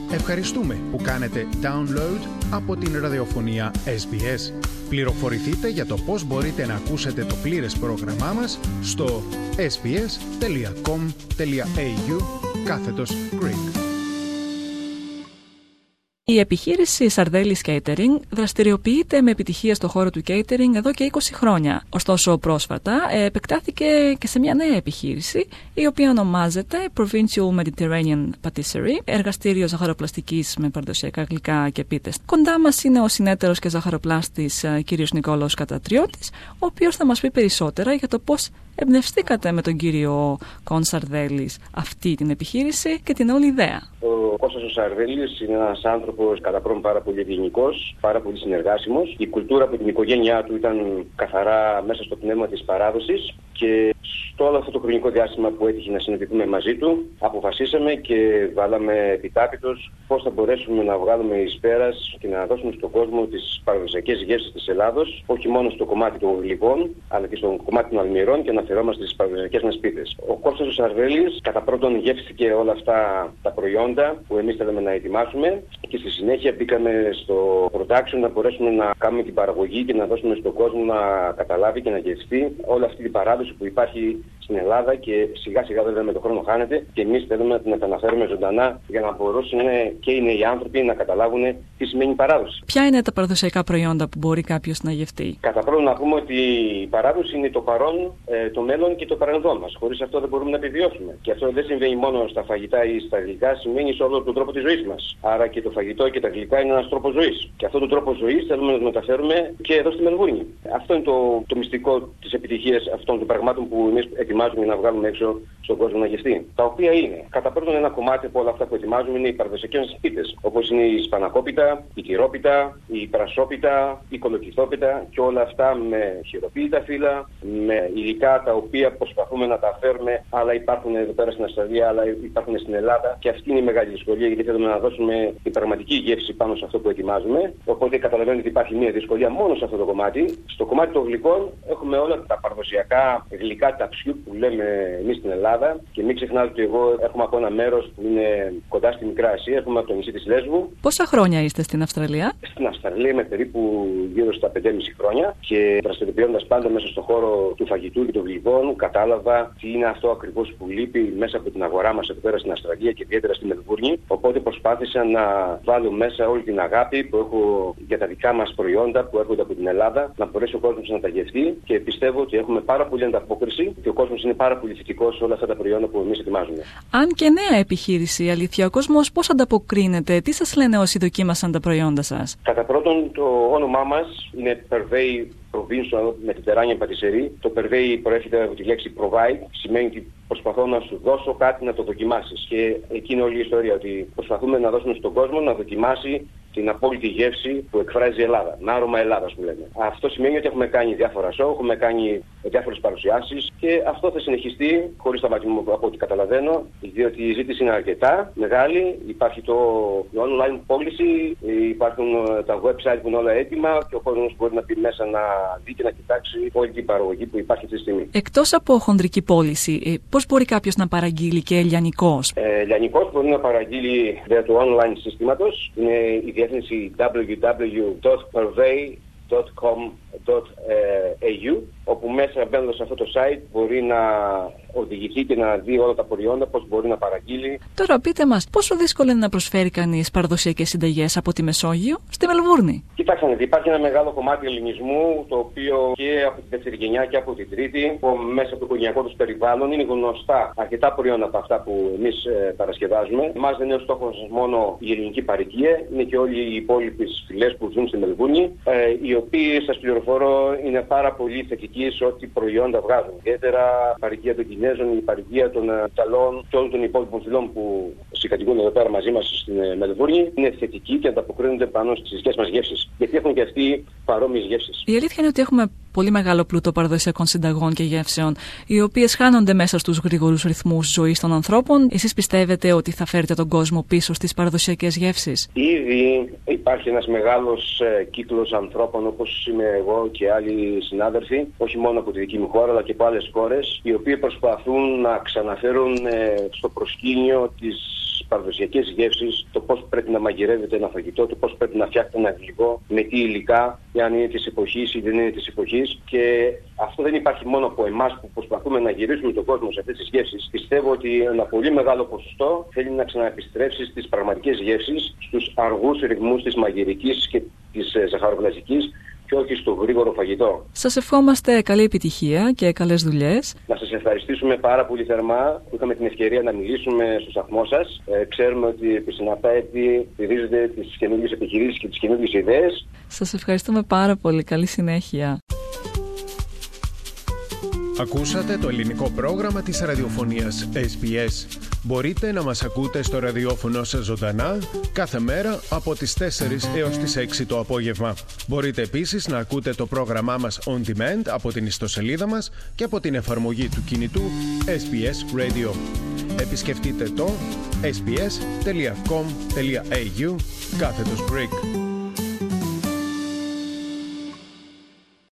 Ευχαριστούμε που κάνετε download από την ραδιοφωνία SBS. Πληροφορηθείτε για το πώς μπορείτε να ακούσετε το πλήρες πρόγραμμά μας στο sbs.com.au/Greek. Η επιχείρηση Sardellis Catering δραστηριοποιείται με επιτυχία στο χώρο του catering εδώ και 20 χρόνια. Ωστόσο, πρόσφατα επεκτάθηκε και σε μια νέα επιχείρηση, η οποία ονομάζεται Provincial Mediterranean Patisserie, εργαστήριο ζαχαροπλαστικής με παραδοσιακά γλυκά και πίτες. Κοντά μας είναι ο συνέτερος και ζαχαροπλάστης κ. Νικόλαος Κατατριώτης, ο οποίος θα μας πει περισσότερα για το πώς εμπνευστήκατε με τον κύριο Κον Sardellis αυτή την επιχείρηση και την όλη ιδέα. Ο Κώστας ο Sardellis είναι ένας άνθρωπος κατά πρώτον πάρα πολύ ευγενικός, πάρα πολύ συνεργάσιμος. Η κουλτούρα από την οικογένειά του ήταν καθαρά μέσα στο πνεύμα της παράδοσης και στο όλο αυτό το χρονικό διάστημα που έτυχε να συναντηθούμε μαζί του, αποφασίσαμε και βάλαμε επιτάπητος πώς θα μπορέσουμε να βγάλουμε εις πέρας και να δώσουμε στον κόσμο τις παραδοσιακές γεύσεις της Ελλάδος, όχι μόνο στο κομμάτι των γλυκών, αλλά και στο κομμάτι των αλμυρών και να αναφερόμαστε στις παραδοσιακές μας πίτες. Ο Κώστας ο Sardellis κατά πρώτον γεύστηκε όλα αυτά τα προϊόντα που εμείς θέλαμε να ετοιμάσουμε και στη συνέχεια μπήκαμε στο production να μπορέσουμε να κάνουμε την παραγωγή και να δώσουμε στον κόσμο να καταλάβει και να γευστεί όλη αυτή την παράδοση που υπάρχει στην Ελλάδα και σιγά σιγά βέβαια με τον χρόνο χάνεται και εμείς θέλουμε να την επαναφέρουμε ζωντανά για να μπορέσουν και οι νέοι άνθρωποι να καταλάβουν τι σημαίνει παράδοση. Ποια είναι τα παραδοσιακά προϊόντα που μπορεί κάποιος να γευτεί? Κατά πρώτον να πούμε ότι η παράδοση είναι το παρόν, το μέλλον και το παρελθόν μας. Χωρίς αυτό δεν μπορούμε να επιβιώσουμε. Και αυτό δεν συμβαίνει μόνο στα φαγητά ή στα γλυκά, σημαίνει σε όλο τον τρόπο της ζωής μας. Άρα και το φαγητό και τα γλυκά είναι ένας τρόπος ζωής. Και αυτόν τον τρόπο ζωής θέλουμε να το μεταφέρουμε και εδώ στη Μελβούρνη. Αυτό είναι το μυστικό της επιτυχίας αυτών των πραγμάτων που εμείς ετοιμάζουμε να βγάλουμε έξω στον κόσμο να γευτεί. Τα οποία είναι, κατά πρώτον, ένα κομμάτι από όλα αυτά που ετοιμάζουμε είναι οι παραδοσιακές μας πίτες. Όπως είναι η σπανακόπιτα, η τυρόπιτα, η πρασόπιτα, η κολοκυθόπιτα και όλα αυτά με χειροποίητα φύλλα, με υλικά τα οποία προσπαθούμε να τα φέρουμε, αλλά υπάρχουν εδώ πέρα στην Αυστραλία, αλλά υπάρχουν στην Ελλάδα. Και αυτή είναι η μεγάλη δυσκολία, γιατί θέλουμε να δώσουμε την πραγματική γεύση πάνω σε αυτό που ετοιμάζουμε. Οπότε καταλαβαίνετε ότι υπάρχει μια δυσκολία μόνο σε αυτό το κομμάτι. Στο κομμάτι των γλυκών έχουμε όλα τα παραδοσιακά γλυκά ταψιού που λέμε εμείς στην Ελλάδα. Και μην ξεχνάτε ότι εγώ έρχομαι από ένα μέρος που είναι κοντά στη Μικρά Ασία, έρχομαι από το νησί της Λέσβου. Πόσα χρόνια είστε στην Αυστραλία? Στην Αυστραλία είμαι περίπου γύρω στα 5,5 χρόνια και δραστηριοποιώντας πάντα μέσα στον χώρο του φαγητού και των γλυκών, κατάλαβα τι είναι αυτό ακριβώς που λείπει μέσα από την αγορά μας εδώ πέρα στην Αυστραλία και ιδιαίτερα στη Μελβούρνη. Οπότε προσπάθησα να βάλω μέσα όλη την αγάπη που έχω για τα δικά μας προϊόντα που έρχονται από την Ελλάδα, να μπορέσει ο κόσμος να τα γευτεί και πιστεύω ότι έχουμε πάρα πολύ ανταπόκριση και ο κόσμος είναι πάρα πολύ θετικός σε όλα αυτά τα προϊόντα που εμείς ετοιμάζουμε. Αν και νέα επιχείρηση, αλήθεια, ο κόσμος πώς ανταποκρίνεται, τι σας λένε όσοι δοκίμασαν τα προϊόντα σας? Κατά πρώτον, το όνομά μας είναι Pervey Provincial Mediterranean Patisserie. Το Pervey προέρχεται από τη λέξη provide, σημαίνει ότι προσπαθώ να σου δώσω κάτι να το δοκιμάσεις. Και εκεί είναι όλη η ιστορία, ότι προσπαθούμε να δώσουμε στον κόσμο να δοκιμάσει την απόλυτη γεύση που εκφράζει η Ελλάδα. Με άρωμα Ελλάδας που λέμε. Αυτό σημαίνει ότι έχουμε κάνει διάφορα show, έχουμε κάνει διάφορες παρουσιάσεις και αυτό θα συνεχιστεί χωρίς σταματημό από ό,τι καταλαβαίνω, διότι η ζήτηση είναι αρκετά μεγάλη. Υπάρχει το online policy, υπάρχουν τα website που είναι όλα έτοιμα και ο κόσμος μπορεί να πει μέσα να δει και να κοιτάξει όλη την παραγωγή που υπάρχει αυτή τη στιγμή. Εκτός από χονδρική πώληση, πώς μπορεί κάποιος να παραγγείλει και λιανικός? Λιανικός μπορεί να παραγγείλει δια του online συστήματος. Είναι η διεύθυνση www.pervey.com.au, όπου μέσα μπαίνοντας σε αυτό το site μπορεί να οδηγηθεί και να δει όλα τα προϊόντα, πώς μπορεί να παραγγείλει. Τώρα πείτε μας, πόσο δύσκολο είναι να προσφέρει κανείς παραδοσιακές συνταγές από τη Μεσόγειο στη Μελβούρνη? Κοιτάξτε, υπάρχει ένα μεγάλο κομμάτι ελληνισμού, το οποίο και από τη δεύτερη γενιά και από την τρίτη, μέσα από το οικογενειακό τους περιβάλλον, είναι γνωστά αρκετά προϊόντα από αυτά που εμείς παρασκευάζουμε. Εμάς δεν είναι ο στόχος μόνο η ελληνική παροικία, είναι και όλοι οι υπόλοιπες φυλές που ζουν στη Μελβούρνη, οι οποίοι, σας πληροφορώ, είναι πάρα πολύ θετικοί σε ό,τι προϊόντα βγάζουν. Ιδιαίτερα η παροικία των Κινέζων, η παροικία των Ιταλών και όλων των υπόλοιπων φυλών που συγκατοικούν εδώ πέρα μαζί μας στην Μελβούρνη είναι θετικοί και ανταποκρίνονται πάνω στις δικές μας γεύσεις. Γιατί έχουν και αυτοί παρόμοιες γεύσεις. Η αλήθεια είναι ότι έχουμε πολύ μεγάλο πλούτο παραδοσιακών συνταγών και γεύσεων, οι οποίες χάνονται μέσα στους γρήγορους ρυθμούς ζωής των ανθρώπων. Εσείς πιστεύετε ότι θα φέρετε τον κόσμο πίσω στις παραδοσιακές γεύσεις? Ήδη υπάρχει ένας μεγάλος κύκλος ανθρώπων, όπως είμαι εγώ και άλλοι συνάδελφοι, όχι μόνο από τη δική μου χώρα, αλλά και από άλλες χώρες, οι οποίοι προσπαθούν να ξαναφέρουν στο προσκήνιο τις τις παραδοσιακές γεύσεις, το πώς πρέπει να μαγειρεύεται ένα φαγητό, το πώς πρέπει να φτιάχνει ένα γλυκό, με τι υλικά, αν είναι της εποχής ή δεν είναι της εποχής. Και αυτό δεν υπάρχει μόνο από εμάς που προσπαθούμε να γυρίσουμε τον κόσμο σε αυτές τις γεύσεις. Πιστεύω ότι ένα πολύ μεγάλο ποσοστό θέλει να ξαναεπιστρέψει στις πραγματικές γεύσεις, στους αργούς ρυθμούς της μαγειρικής και της ζαχαροπλαστικής, και όχι στο γρήγορο φαγητό. Σας ευχόμαστε καλή επιτυχία και καλές δουλειές. Να σας ευχαριστήσουμε πάρα πολύ θερμά που είχαμε την ευκαιρία να μιλήσουμε στο σταθμό σας. Ξέρουμε ότι επί συναπτά έτη στηρίζετε τις καινούργιες επιχειρήσεις και τις καινούργιες ιδέες. Σας ευχαριστούμε πάρα πολύ. Καλή συνέχεια. Ακούσατε το ελληνικό πρόγραμμα της ραδιοφωνίας SBS. Μπορείτε να μας ακούτε στο ραδιόφωνο σας ζωντανά κάθε μέρα από τις 4 έως τις 6 το απόγευμα. Μπορείτε επίσης να ακούτε το πρόγραμμά μας on demand από την ιστοσελίδα μας και από την εφαρμογή του κινητού SBS Radio. Επισκεφτείτε το sbs.com.au/Greek.